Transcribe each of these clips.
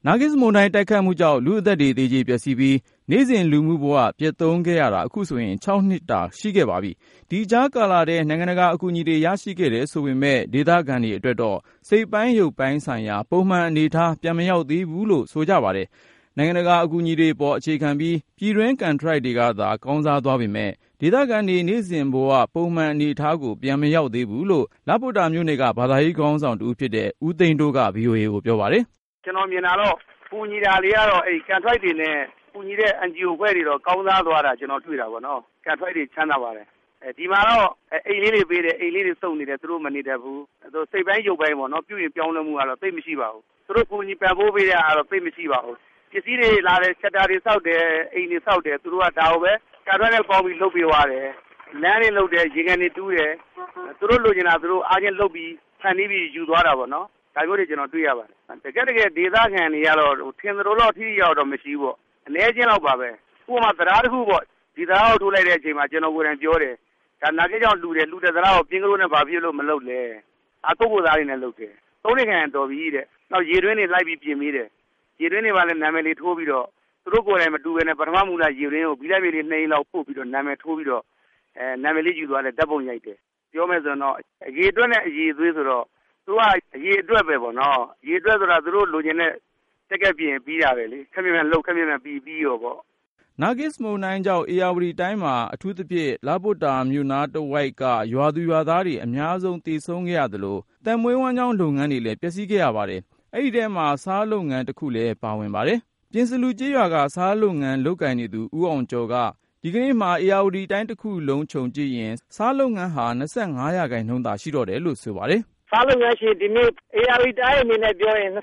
နာဂစ်မုန်တိုင်းတိုက်ခတ်မှုကြောင့်လူအသက်တွေသေကျေပျက်စီးပြီးနေ့စဉ်လူမှုဘဝပျက်သုံးခဲ့ရတာအခုဆိုရင်6 နှစ်တာရှိခဲ့ပါပြီ။ဒီကြားကာလတဲ့နိုင်ငံတကာအကူအညီတွေရရှိခဲ့တယ်ဆိုပေမဲ့ဒေသခံတွေအတွက်တော့စိတ်ပိုင်းရုပ်ပိုင်းဆိုင်ရာပုံမှန်အနေအထားပြန်မရောက်သေးဘူးလို့ဆိုကြပါတယ်။နိုင်ငံတကာအကူအညီတွေပေါ်အခြေခံပြီးပြည်တွင်းကန်ထရိုက်တွေကသာကောင်းစားသွားပေမဲ့ဒေသခံတွေနေ့စဉ်ဘဝပုံမှန်အနေအထားကိုပြန်မရောက်သေးဘူးလို့လပုတ္တာမြို့နယ်ကဘာသာရေးခေါင်းဆောင်တူဖြစ်တဲ့ဦးသိန်းတို့က VOA ကိုပြောပါတယ်။ကျွန်တော်မြင်တာတော့ပူညီတာတွေကတော့အဲ့ကန်ထရိုက်တွေနဲ့ပူညီတဲ့ NGO ဖွဲ့တွေတော့ကောင်းစားသွားတာကျွန်တော်တွေ့တာပေါ့နော်။ကန်ထရိုက်တွေချမ်းသာပါတယ်။ဒီမှာတော့အိမ်လေးတွေပေးတယ်အိမ်လေးတွေစုံနေတယ်သူတို့မနေတတ်ဘူး။သူစိတ်ပိုင်းရုပ်ပိုင်းပေါ့နော်ပြုရင်ပြောင်းလဲမှုကတော့သိမရှိပါဘူး။သူတို့ပူညီပံ့ပိုးပေးတာကတော့သိမရှိပါဘူး။ပစ္စည်းတွေလာတယ်ချက်တာတွေစောက်တယ်အိမ်တွေစောက်တယ်သူတို့ကဒါကိုပဲကန်ထရိုက်နဲ့ပေါင်းပြီးလုပ်ပေးသွားတယ်။လမ်းတွေလုပ်တယ်ရေကန်တွေတူးတယ်သူတို့လိုချင်တာသူတို့အားချင်းလုပ်ပြီးဖန်တီးပြီးယူသွားတာပေါ့နော်ဒါမျိုးတွေကျွန်တော်တွေ့ရပါတယ်တကယ်ဒေသခံတွေကတော့ထင်သလိုတော့ထိရောက်တော့မရှိဘူးပေါ့အနည်းချင်းလောက်ပါပဲဥပမာတရားတစ်ခုပေါ့ဒီတရားကိုထိုးလိုက်တဲ့အချိန်မှာကျွန်တော်ကိုယ်တိုင်ပြောတယ်ဒါနာကိကြောင့်လူတဲ့တရားကိုပြင်းကလေးနဲ့ဘာဖြစ်လို့မလုပ်လဲအကုတ်ကိုသားတွေနဲ့လုပ်တယ်သုံးနေခံတော်ပြီတဲ့နောက်ရေတွင်းတွေလိုက်ပြီးပြင်မိတယ်ရေတွင်းတွေပါလဲနာမည်လေးထိုးပြီးတော့သူတို့ကိုယ်တိုင်မတူဘဲနဲ့ပထမမူလရေတွင်းကိုဘီလိုက်လေးနှိမ့်လောက်ပို့ပြီးတော့နာမည်ထိုးပြီးတော့နာမည်လေးယူသွားတယ်ဓာတ်ပုံရိုက်တယ်ပြောမယ်ဆိုတော့အရေးအတွက်နဲ့အရေးသွေးဆိုတော့သူကအရေးအတွက်ပဲပေါ့နော်အရေးအတွက်ဆိုတာသူတို့လိုချင်တဲ့တက်ကက်ပြင်ပြီးတာပဲလေခက်မြင်လှုပ်ခက်မြင်ပြီးရောပေါ့နာဂစ်မုန်တိုင်းကြောင့်ဧရာဝတီတိုင်းမှာအထူးသဖြင့်လပုတ္တာမြို့နားတဝိုက်ကရွာသူရွာသားတွေအများဆုံးတည်ဆုံးခဲ့ရတယ်လို့တန်မွေးဝမ်းကြောင်းလုပ်ငန်းတွေလည်းပျက်စီးခဲ့ရပါတယ်အဲ့ဒီထဲမှာစားလုပ်ငန်းတစ်ခုလည်းပါဝင်ပါတယ်ပြင်စလူကျေးရွာကစားလုပ်ငန်းလုပ်ကိုင်နေသူဦးအောင်ကျော်ကဒီကနေ့မှာဧရာဝတီတိုင်းတစ်ခုလုံးခြုံကြည့်ရင်စားလုပ်ငန်းဟာ25%သာရှိတော့တယ်လို့ဆိုပါတယ်စားလုပ်ငန်းရှင်ဒီနေ့ဧရာဝတီတိုင်းအနေနဲ့ပြောရင်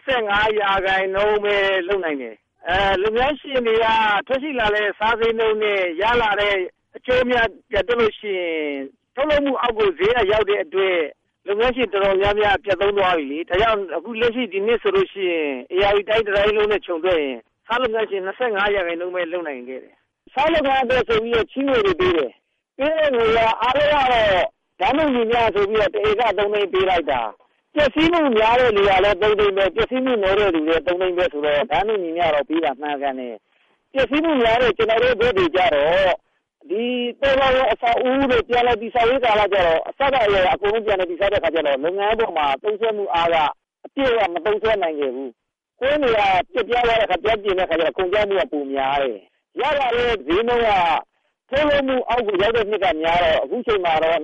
25%ပဲလုပ်နိုင်တယ်လုပ်ငန်းရှင်တွေကထွက်ရှိလာတဲ့စားစိမ်းနှုန်းနဲ့ရလာတဲ့အကျိုးများပြတ်လို့ရှိရင်ထုတ်လုပ်မှုအောက်ကိုဈေးရောက်တဲ့အတွက်လုပ်ငန်းရှင်တော်တော်များများပြတ်သုံးသွားပြီလေဒါကြောင့်အခုလက်ရှိဒီနေ့ဆိုလို့ရှိရင်ဧရာဝတီတိုင်းတိုင်းလုံးနဲ့ခြုံတွေ့ရင်စားလုပ်ငန်းရှင်25%ပဲလုပ်နိုင်ခဲ့တယ်စားလုပ်ငန်းအတွက်ဆိုပြီးချင်းငွေတွေပေးတယ်ပေးတဲ့ငွေကအားလုံးကတော့ဓာတ်မှုညီများဆိုပြီးတော့တဧက3သိန်းပေးလိုက်တာပျက်စီးမှုများတဲ့လူကလည်း3သိန်းပဲပျက်စီးမှုနည်းတဲ့လူလည်း3သိန်းပဲဆိုတော့ဓာတ်မှုညီများတော့ပြီးတာမှန်ကန်တယ်ပျက်စီးမှုများတဲ့ကျွန်တော်တို့ဘက်တွေကြတော့ဒီတော်တော်အဆောက်အဦတွေပြန်လဲပြီးဆောက်ရေးကာလကြတော့အစကအရာအကုန်လုံးပြန်လဲပြီးဆောက်တဲ့ခါကျတော့လုပ်ငန်းပေါ်မှာသုံးစွဲမှုအားကအပြည့်အဝမသုံးစွဲနိုင်ခဲ့ဘူးကိုယ်နေရာပြပြသွားတဲ့ခါပြပြတဲ့ခါကျတော့ကုန်ကျမှုကပိုများတယ်ရလာတဲ့ဈေးနှုန်းကထုတ်လုပ်မှုအောက်ကိုရောက်တဲ့နှစ်ကများတော့အခုချိန်မှာတော့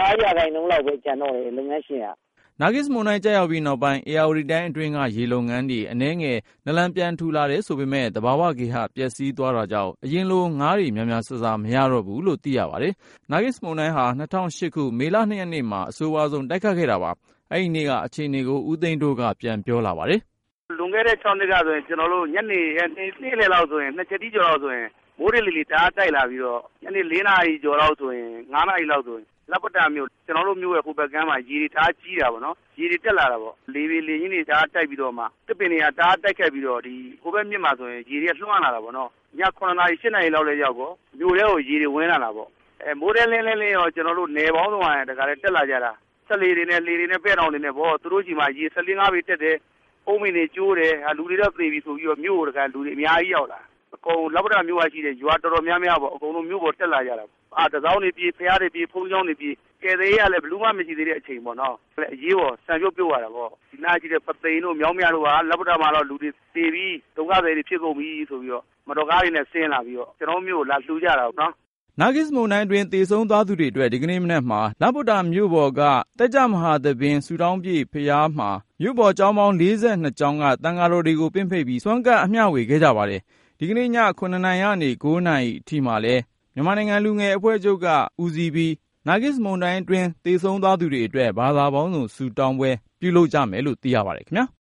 25%လောက်ပဲကျန်တော့တယ်လုပ်ငန်းရှင်ကနာဂစ်မုန်တိုင်းကျရောက်ပြီးနောက်ပိုင်းဧရာဝတီတိုင်းအတွင်းကရေလုပ်ငန်းတွေအနည်းငယ်နလန်ပြန်ထူလာတယ်ဆိုပေမဲ့သဘာဝဂေဟပျက်စီးသွားတာကြောင့်အရင်လိုငါးတွေများများဆဆမရတော့ဘူးလို့သိရပါတယ်။နာဂစ်မုန်တိုင်းဟာ2008ခုမေလ2ရက်နေ့မှာအဆိုးဝါးဆုံးတိုက်ခတ်ခဲ့တာပါ။အဲ့ဒီနေ့ကအခြေအနေကိုဦးသိန်းတို့ကပြန်ပြောလာပါတယ်။လွန်ခဲ့တဲ့6နှစ်ကဆိုရင်ကျွန်တော်တို့ညနေနေ့လယ်လောက်ဆိုရင်2ချက်တီးကျော်လောက်ဆိုရင်မိုးရေလီတအားတိုက်လာပြီးတော့ညနေ4နာရီကျော်လောက်ဆိုရင်9နာရီလောက်ဆိုရင်လပုတ္တာမြို့ကျွန်တော်တို့မြို့ရဲ့ဟိုဘက်ကမ်းမှာရေတွေတအားကြီးတာပေါ့နော်ရေတွေတက်လာတာပေါ့လေကြီးတွေတအားတိုက်ပြီးတော့မှတစ်ပင်တွေကတအားတိုက်ခဲ့ပြီးတော့ဒီဟိုဘက်မြစ်မှာဆိုရင်ရေတွေလွှမ်းလာတာပေါ့နော်ည9နာရီ10နာရီလောက်လည်းရောက်ပေါ့မြို့ထဲကိုရေတွေဝင်လာတာပေါ့မိုးတဲလင်းရောကျွန်တော်တို့နယ်ပေါင်းစုံကတခါတည်းတက်လာကြတာဆက်လေတွေနဲ့လေတွေနဲ့ပဲ့တောင်တွေနဲ့ပေါ့သူတို့ကြီးမှာရေ15ပေတက်တယ်အုံးမင်းတွေကျိုးတယ်လူတွေတော့သေပြီဆိုပြီးတော့မြို့တခါလူတွေအများကြီးရောက်လာအကုန်လပုတ္တာမြို့ကရှိတဲ့ရွာတော်တော်များများပေါ့အကုန်လုံးမြို့ပေါ်တက်လာကြတာတစောင်းနေပြေးဖျားတွေပြေးဖုံးချောင်းတွေပြေးကဲသေးရလည်းဘလူးမမရှိသေးတဲ့အချိန်ပေါ့နော်အရေးပေါ်ဆံပြုတ်ပြုတ်ရတာပေါ့ဒီနားရှိတဲ့ပသိမ်တို့မြောင်းမြတို့ကလပုတ္တာမှာတော့လူတွေသေပြီးဒုက္ခတွေဖြစ်ကုန်ပြီဆိုပြီးတော့မတော်ကားတွေနဲ့ဆင်းလာပြီးတော့ကျွန်တော်မျိုးလာလှူကြတာနော်နာဂစ်မုန်တိုင်းတွင်သေဆုံးသွားသူတွေအတွက်ဒီကနေ့မနက်မှာလပုတ္တာမြို့ပေါ်ကတက်ကြမဟာသဘင်ဆူတောင်းပြည့်ဖျားမှာမြို့ပေါ်ကျောင်းပေါင်း42ကျောင်းကတန်ဃာတော်တွေကိုပင့်ဖိတ်ပြီးစွမ်းကပ်အမျှဝေခဲ့ကြပါတယ်ဒီကနေ့ည9နာရီကနေ9နာရီအထိမှာလဲမြန်မာနိုင်ငံလူငယ်အဖွဲ့ချုပ်ကဦးစီးပြီးနာဂစ်မုန်တိုင်းတွင်သေဆုံးသွားသူတွေအတွက်ဘာသာပေါင်းစုံဆူတောင်းပွဲပြုလုပ်ကြမယ်လို့သိရပါတယ်ခင်ဗျာ